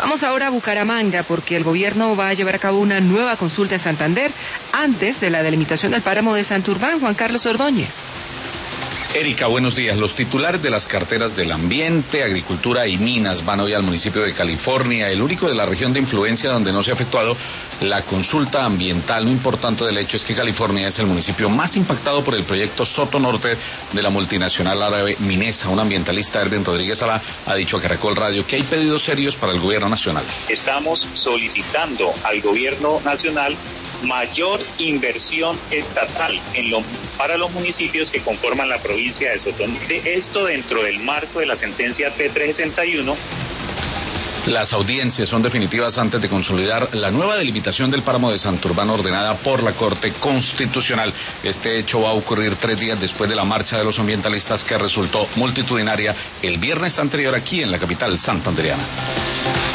Vamos ahora a Bucaramanga porque el gobierno va a llevar a cabo una nueva consulta en Santander antes de la delimitación del páramo de Santurbán. Juan Carlos Ordóñez. Erika, buenos días. Los titulares de las carteras del Ambiente, Agricultura y Minas van hoy al municipio de California, el único de la región de influencia donde no se ha efectuado la consulta ambiental. Lo importante del hecho es que California es el municipio más impactado por el proyecto Soto Norte de la multinacional árabe Minesa. Un ambientalista, Erwin Rodríguez Alá, ha dicho a Caracol Radio que hay pedidos serios para el gobierno nacional. Estamos solicitando al gobierno nacional mayor inversión estatal para los municipios que conforman la provincia de Soto Norte. Esto dentro del marco de la sentencia T361. Las audiencias son definitivas antes de consolidar la nueva delimitación del páramo de Santurbán ordenada por la Corte Constitucional. Este hecho va a ocurrir 3 días después de la marcha de los ambientalistas que resultó multitudinaria el viernes anterior aquí en la capital santandereana.